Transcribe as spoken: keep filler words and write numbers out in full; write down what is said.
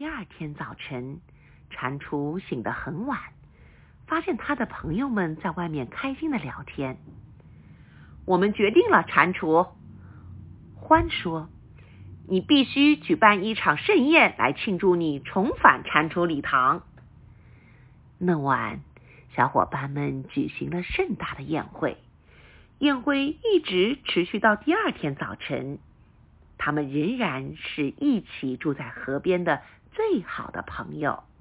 第二天早晨，蟾蜍醒得很晚，发现他的朋友们在外面开心的聊天。我们决定了，蟾蜍，獾说，你必须举办一场盛宴来庆祝你重返蟾蜍礼堂。那晚，小伙伴们举行了盛大的宴会，宴会一直持续到第二天早晨。他们仍然是一起住在河边的最好的朋友。